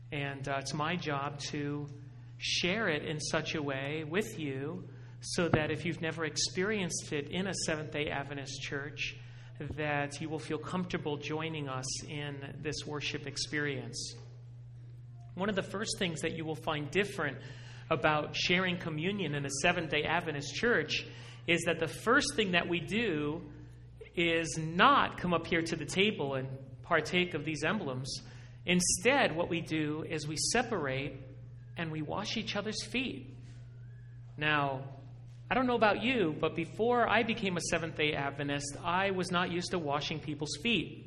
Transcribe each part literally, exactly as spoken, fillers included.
And uh, it's my job to share it in such a way with you so that if you've never experienced it in a Seventh-day Adventist church, that you will feel comfortable joining us in this worship experience. One of the first things that you will find different about sharing communion in a Seventh-day Adventist church is that the first thing that we do is not come up here to the table and partake of these emblems. Instead, what we do is we separate and we wash each other's feet. Now, I don't know about you, but before I became a Seventh-day Adventist, I was not used to washing people's feet.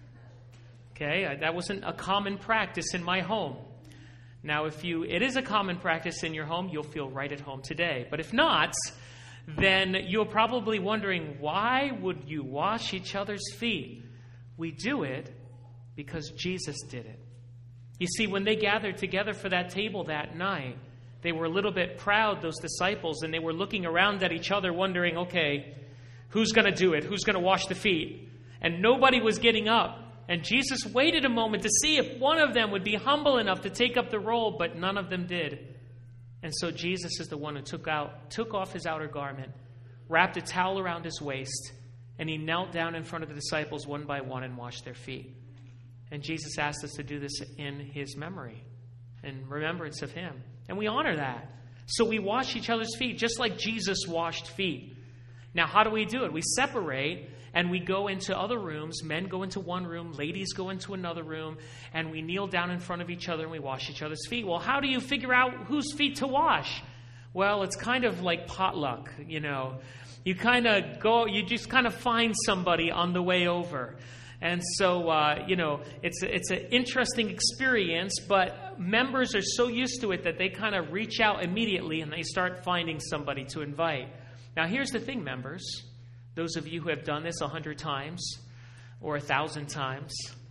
Okay, that wasn't a common practice in my home. Now, if you it is a common practice in your home, you'll feel right at home today. But if not, then you're probably wondering, why would you wash each other's feet? We do it because Jesus did it. You see, when they gathered together for that table that night, they were a little bit proud, those disciples, and they were looking around at each other wondering, okay, who's going to do it? Who's going to wash the feet? And nobody was getting up. And Jesus waited a moment to see if one of them would be humble enough to take up the role, but none of them did. And so Jesus is the one who took out, took off his outer garment, wrapped a towel around his waist, and he knelt down in front of the disciples one by one and washed their feet. And Jesus asked us to do this in his memory, in remembrance of him. And we honor that. So we wash each other's feet, just like Jesus washed feet. Now, how do we do it? We separate and we go into other rooms. Men go into one room, ladies go into another room, and we kneel down in front of each other and we wash each other's feet. Well, how do you figure out whose feet to wash? Well, it's kind of like potluck, you know. You kind of go, you just kind of find somebody on the way over. And so, uh, you know, it's it's an interesting experience, but members are so used to it that they kind of reach out immediately and they start finding somebody to invite. Now, here's the thing, members. Those of you who have done this a hundred times or a thousand times,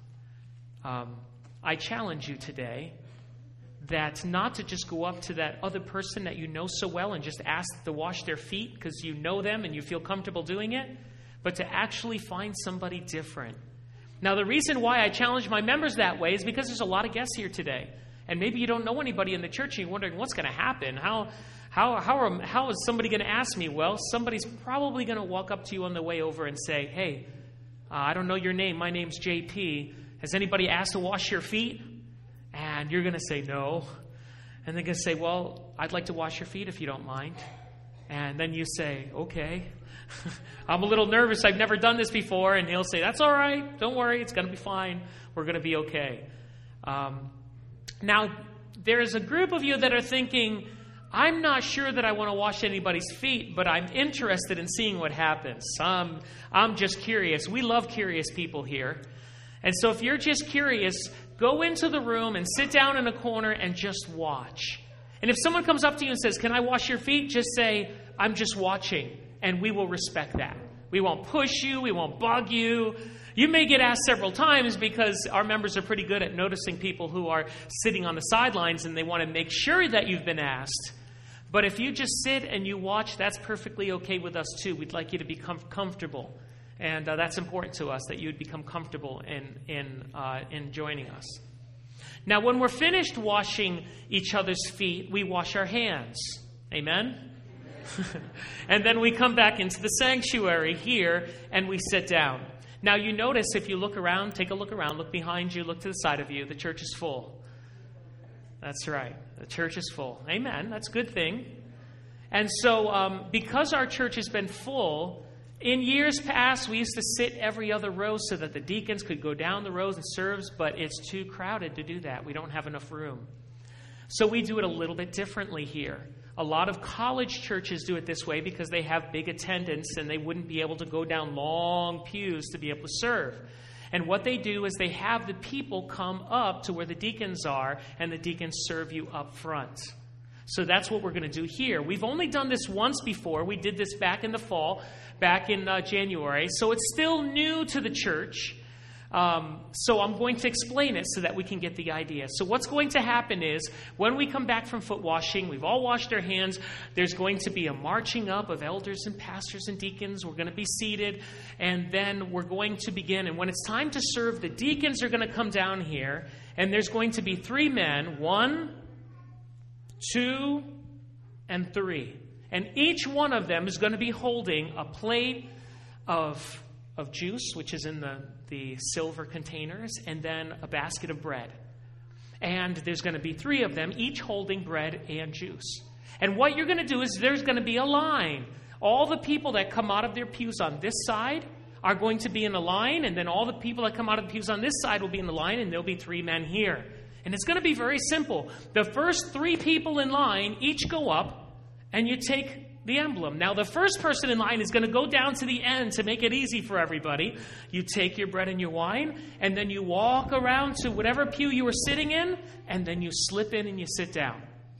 um, I challenge you today that not to just go up to that other person that you know so well and just ask to wash their feet because you know them and you feel comfortable doing it, but to actually find somebody different. Now, the reason why I challenge my members that way is because there's a lot of guests here today. And maybe you don't know anybody in the church and you're wondering what's going to happen. How how how are, how is somebody going to ask me? Well, somebody's probably going to walk up to you on the way over and say, hey, uh, I don't know your name. My name's J P. Has anybody asked to wash your feet? And you're going to say no. And they're going to say, well, I'd like to wash your feet if you don't mind. And then you say, okay. I'm a little nervous. I've never done this before. And he'll say, that's all right. Don't worry. It's going to be fine. We're going to be okay. Um, now, there is a group of you that are thinking, I'm not sure that I want to wash anybody's feet, but I'm interested in seeing what happens. Um, I'm just curious. We love curious people here. And so if you're just curious, go into the room and sit down in a corner and just watch. And if someone comes up to you and says, can I wash your feet? Just say, I'm just watching. And we will respect that. We won't push you. We won't bug you. You may get asked several times because our members are pretty good at noticing people who are sitting on the sidelines and they want to make sure that you've been asked. But if you just sit and you watch, that's perfectly okay with us too. We'd like you to become comfortable. And uh, that's important to us, that you would become comfortable in, in, uh, in joining us. Now, when we're finished washing each other's feet, we wash our hands. Amen? And then we come back into the sanctuary here and we sit down. Now, you notice if you look around, take a look around, look behind you, look to the side of you, the church is full. That's right. The church is full. Amen. That's a good thing. And so um, because our church has been full, in years past, we used to sit every other row so that the deacons could go down the rows and serve, but it's too crowded to do that. We don't have enough room. So we do it a little bit differently here. A lot of college churches do it this way because they have big attendance and they wouldn't be able to go down long pews to be able to serve. And what they do is they have the people come up to where the deacons are, and the deacons serve you up front. So that's what we're going to do here. We've only done this once before. We did this back in the fall, back in uh, January. So it's still new to the church. Um, so I'm going to explain it so that we can get the idea. So what's going to happen is when we come back from foot washing, we've all washed our hands. There's going to be a marching up of elders and pastors and deacons. We're going to be seated, and then we're going to begin. And when it's time to serve, the deacons are going to come down here, And there's going to be three men, one, two, and three. And each one of them is going to be holding a plate of, of juice, which is in the, the silver containers, and then a basket of bread. And there's going to be three of them, each holding bread and juice. And what you're going to do is there's going to be a line. All the people that come out of their pews on this side are going to be in a line, and then all the people that come out of the pews on this side will be in the line, and there'll be three men here. And it's going to be very simple. The first three people in line each go up, and you take the emblem. Now, the first person in line is going to go down to the end to make it easy for everybody. You take your bread and your wine, and then you walk around to whatever pew you were sitting in, and then you slip in and you sit down.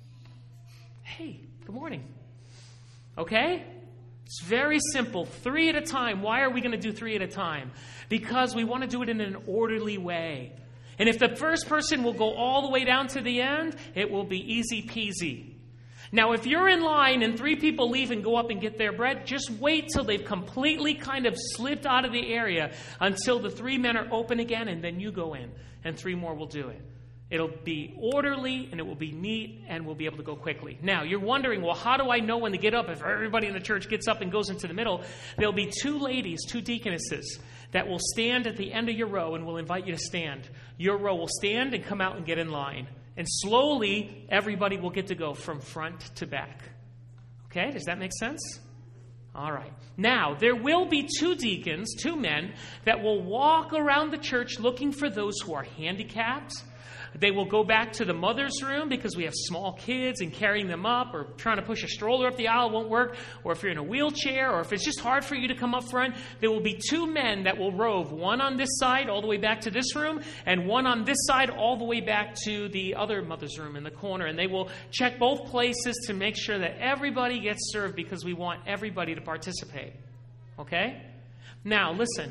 Hey, good morning. Okay? It's very simple. Three at a time. Why are we going to do three at a time? Because we want to do it in an orderly way. And if the first person will go all the way down to the end, it will be easy peasy. Now, if you're in line and three people leave and go up and get their bread, just wait till they've completely kind of slipped out of the area until the three men are open again, and then you go in, and three more will do it. It'll be orderly, and it will be neat, and we'll be able to go quickly. Now, you're wondering, well, how do I know when to get up? If everybody in the church gets up and goes into the middle, there'll be two ladies, two deaconesses, that will stand at the end of your row and will invite you to stand. Your row will stand and come out and get in line. And slowly, everybody will get to go from front to back. Okay, does that make sense? All right. Now, there will be two deacons, two men, that will walk around the church looking for those who are handicapped. They will go back to the mother's room because we have small kids and carrying them up, or trying to push a stroller up the aisle won't work, or if you're in a wheelchair, or if it's just hard for you to come up front, there will be two men that will rove, one on this side all the way back to this room, and one on this side all the way back to the other mother's room in the corner. And they will check both places to make sure that everybody gets served because we want everybody to participate. Okay? Now, listen.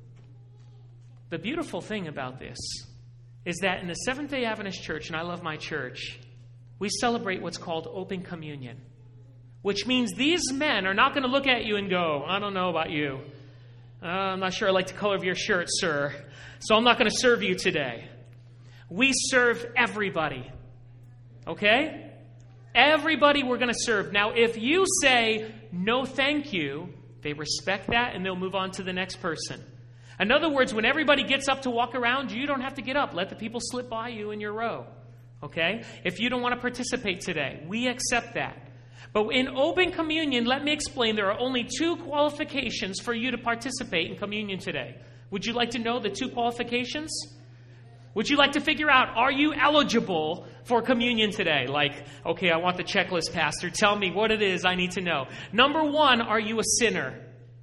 The beautiful thing about this is that in the Seventh-day Adventist Church, and I love my church, we celebrate what's called open communion, which means these men are not going to look at you and go, I don't know about you. Uh, I'm not sure I like the color of your shirt, sir, so I'm not going to serve you today. We serve everybody, okay? Everybody we're going to serve. Now, if you say, no thank you, they respect that and they'll move on to the next person. In other words, when everybody gets up to walk around, you don't have to get up. Let the people slip by you in your row. Okay? If you don't want to participate today, we accept that. But in open communion, let me explain, there are only two qualifications for you to participate in communion today. Would you like to know the two qualifications? Would you like to figure out, are you eligible for communion today? Like, okay, I want the checklist, Pastor. Tell me what it is I need to know. Number one, are you a sinner?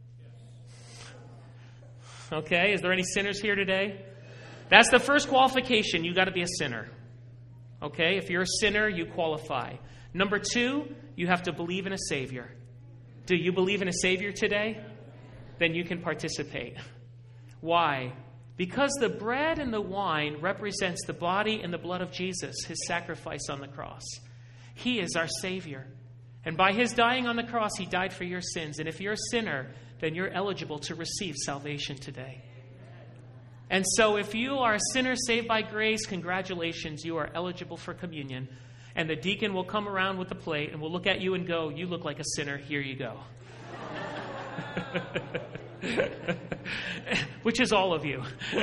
Okay, is there any sinners here today? That's the first qualification. You got to be a sinner. Okay, if you're a sinner, you qualify. Number two, you have to believe in a Savior. Do you believe in a Savior today? Then you can participate. Why? Because the bread and the wine represents the body and the blood of Jesus, his sacrifice on the cross. He is our Savior. And by his dying on the cross, he died for your sins. And if you're a sinner, then you're eligible to receive salvation today. And so if you are a sinner saved by grace, congratulations, you are eligible for communion. And the deacon will come around with the plate and will look at you and go, you look like a sinner, here you go. Which is all of you.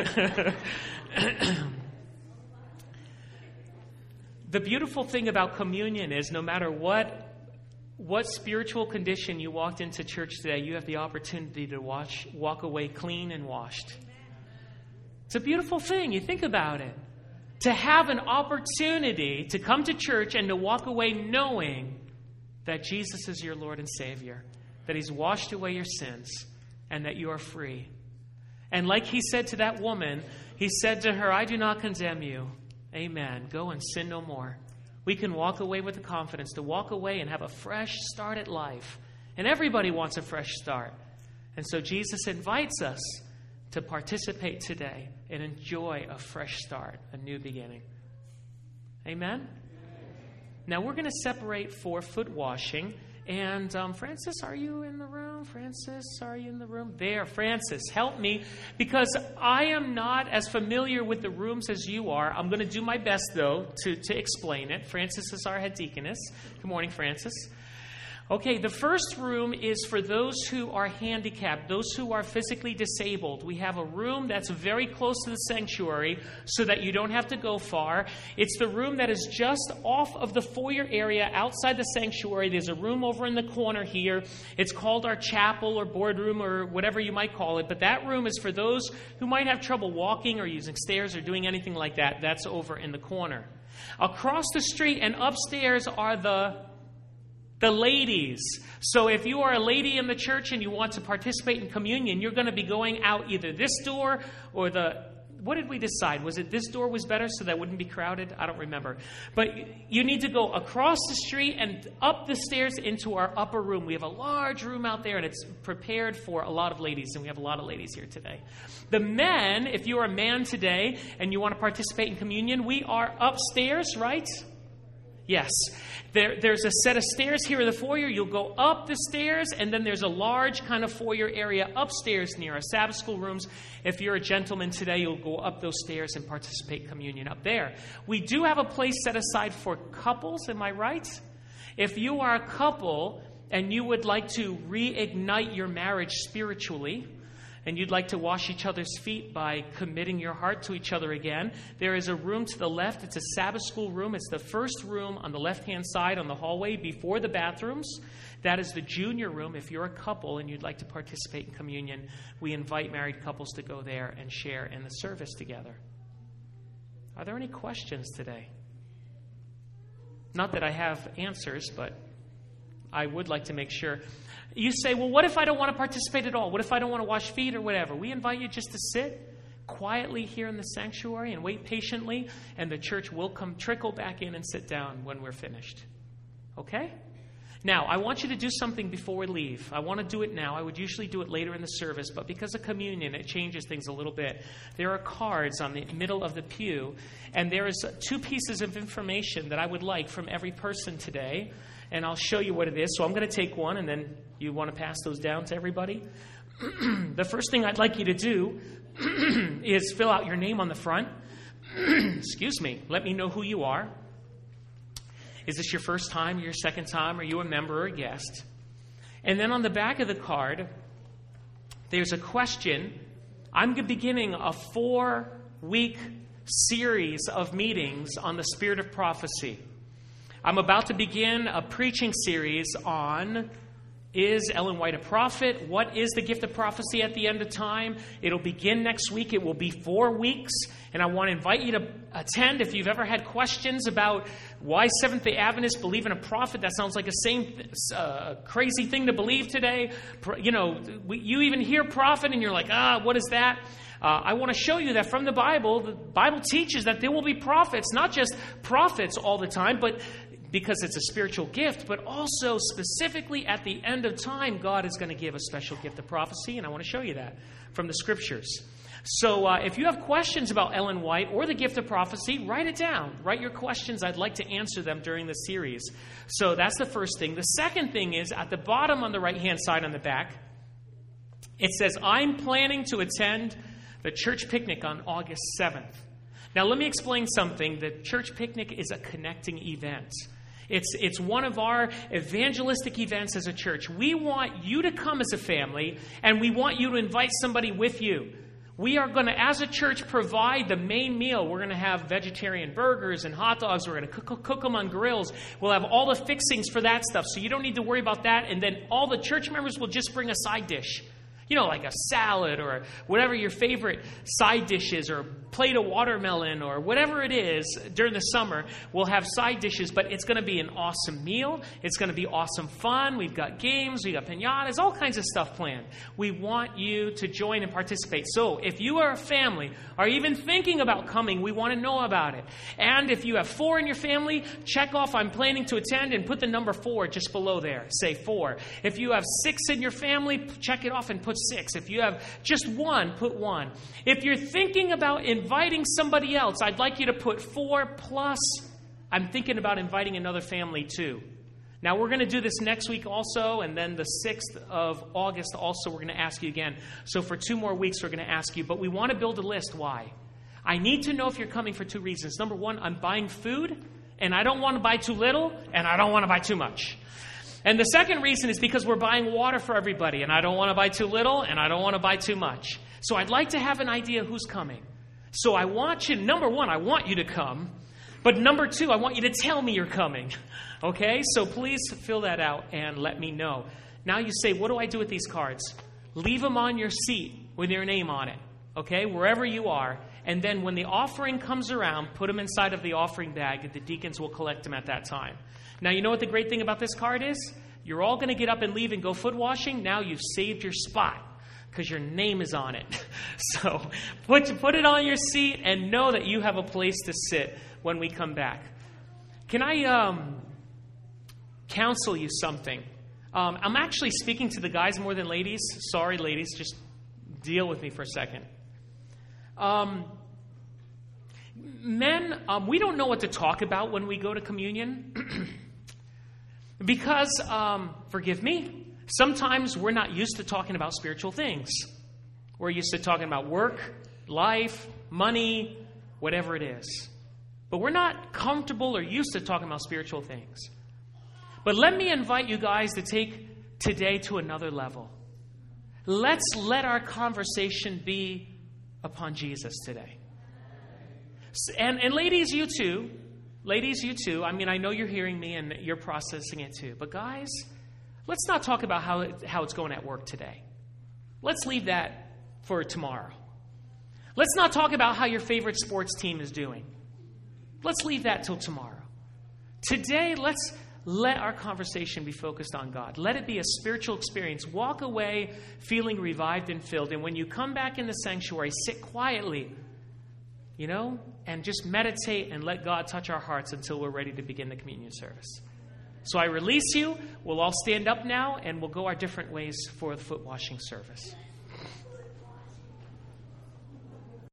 The beautiful thing about communion is no matter what What spiritual condition you walked into church today, you have the opportunity to wash, walk away clean and washed. It's a beautiful thing. You think about it. To have an opportunity to come to church and to walk away knowing that Jesus is your Lord and Savior, that he's washed away your sins, and that you are free. And like he said to that woman, he said to her, I do not condemn you. Amen. Go and sin no more. We can walk away with the confidence to walk away and have a fresh start at life. And everybody wants a fresh start. And so Jesus invites us to participate today and enjoy a fresh start, a new beginning. Amen? Now we're going to separate for foot washing. And um, Francis, are you in the room? Francis, are you in the room? There, Francis, help me, because I am not as familiar with the rooms as you are. I'm going to do my best, though, to, to explain it. Francis is our head deaconess. Good morning, Francis. Okay, the first room is for those who are handicapped, those who are physically disabled. We have a room that's very close to the sanctuary so that you don't have to go far. It's the room that is just off of the foyer area outside the sanctuary. There's a room over in the corner here. It's called our chapel or boardroom or whatever you might call it. But that room is for those who might have trouble walking or using stairs or doing anything like that. That's over in the corner. Across the street and upstairs are the The ladies. So if you are a lady in the church and you want to participate in communion, you're going to be going out either this door or the... What did we decide? Was it this door was better so that wouldn't be crowded? I don't remember. But you need to go across the street and up the stairs into our upper room. We have a large room out there, and it's prepared for a lot of ladies, and we have a lot of ladies here today. The men, if you are a man today and you want to participate in communion, we are upstairs, right? Yes. There, there's a set of stairs here in the foyer. You'll go up the stairs, and then there's a large kind of foyer area upstairs near our Sabbath school rooms. If you're a gentleman today, you'll go up those stairs and participate in communion up there. We do have a place set aside for couples, am I right? If you are a couple and you would like to reignite your marriage spiritually, and you'd like to wash each other's feet by committing your heart to each other again, there is a room to the left. It's a Sabbath school room. It's the first room on the left-hand side on the hallway before the bathrooms. That is the junior room. If you're a couple and you'd like to participate in communion, we invite married couples to go there and share in the service together. Are there any questions today? Not that I have answers, but I would like to make sure. You say, well, what if I don't want to participate at all? What if I don't want to wash feet or whatever? We invite you just to sit quietly here in the sanctuary and wait patiently, and the church will come trickle back in and sit down when we're finished. Okay? Now, I want you to do something before we leave. I want to do it now. I would usually do it later in the service, but because of communion, it changes things a little bit. There are cards on the middle of the pew, and there is two pieces of information that I would like from every person today. And I'll show you what it is. So I'm going to take one, and then you want to pass those down to everybody. The first thing I'd like you to do is fill out your name on the front. Excuse me. Let me know who you are. Is this your first time, your second time? Are you a member or a guest? And then on the back of the card, there's a question. I'm beginning a four-week series of meetings on the spirit of prophecy. I'm about to begin a preaching series on, is Ellen White a prophet? What is the gift of prophecy at the end of time? It'll begin next week. It will be four weeks. And I want to invite you to attend. If you've ever had questions about why Seventh-day Adventists believe in a prophet, that sounds like a same uh, crazy thing to believe today. You know, we, you even hear prophet and you're like, ah, what is that? Uh, I want to show you that from the Bible, the Bible teaches that there will be prophets, not just prophets all the time, but because it's a spiritual gift, but also specifically at the end of time, God is going to give a special gift of prophecy, and I want to show you that from the Scriptures. So uh, if you have questions about Ellen White or the gift of prophecy, write it down. Write your questions. I'd like to answer them during the series. So that's the first thing. The second thing is at the bottom on the right-hand side on the back, it says, I'm planning to attend the church picnic on August seventh. Now, let me explain something. The church picnic is a connecting event. It's, it's one of our evangelistic events as a church. We want you to come as a family, and we want you to invite somebody with you. We are going to, as a church, provide the main meal. We're going to have vegetarian burgers and hot dogs. We're going to cook, cook them on grills. We'll have all the fixings for that stuff, so you don't need to worry about that. And then all the church members will just bring a side dish. You know, like a salad or whatever your favorite side dish is, or a plate of watermelon or whatever it is during the summer. We'll have side dishes, but it's going to be an awesome meal. It's going to be awesome fun. We've got games. We've got piñatas, all kinds of stuff planned. We want you to join and participate. So if you are a family, or even thinking about coming, we want to know about it. And if you have four in your family, check off I'm planning to attend and put the number four just below there. Say four. If you have six in your family, check it off and put six. If you have just one, put one. If you're thinking about inviting somebody else, I'd like you to put four plus. I'm thinking about inviting another family too. Now, we're going to do this next week also, and then the sixth of August also we're going to ask you again. So for two more weeks, we're going to ask you. But we want to build a list. Why? I need to know if you're coming for two reasons. Number one, I'm buying food, and I don't want to buy too little, and I don't want to buy too much. And the second reason is because we're buying water for everybody, and I don't want to buy too little, and I don't want to buy too much. So I'd like to have an idea who's coming. So I want you, number one, I want you to come. But number two, I want you to tell me you're coming. Okay? So please fill that out and let me know. Now you say, what do I do with these cards? Leave them on your seat with your name on it. Okay? Wherever you are. And then when the offering comes around, put them inside of the offering bag, and the deacons will collect them at that time. Now, you know what the great thing about this card is? You're all going to get up and leave and go foot washing. Now you've saved your spot because your name is on it. So put, put it on your seat and know that you have a place to sit when we come back. Can I um, counsel you something? Um, I'm actually speaking to the guys more than ladies. Sorry, ladies, just deal with me for a second. Um, men, um, we don't know what to talk about when we go to communion. Because, um, forgive me, sometimes we're not used to talking about spiritual things. We're used to talking about work, life, money, whatever it is. But we're not comfortable or used to talking about spiritual things. But let me invite you guys to take today to another level. Let's let our conversation be upon Jesus today. And, and ladies, you too. Ladies, you too. I mean, I know you're hearing me and you're processing it too. But guys, let's not talk about how, it, how it's going at work today. Let's leave that for tomorrow. Let's not talk about how your favorite sports team is doing. Let's leave that till tomorrow. Today, let's let our conversation be focused on God. Let it be a spiritual experience. Walk away feeling revived and filled. And when you come back in the sanctuary, sit quietly, you know, and just meditate and let God touch our hearts until we're ready to begin the communion service. So I release you. We'll all stand up now, and we'll go our different ways for the foot washing service.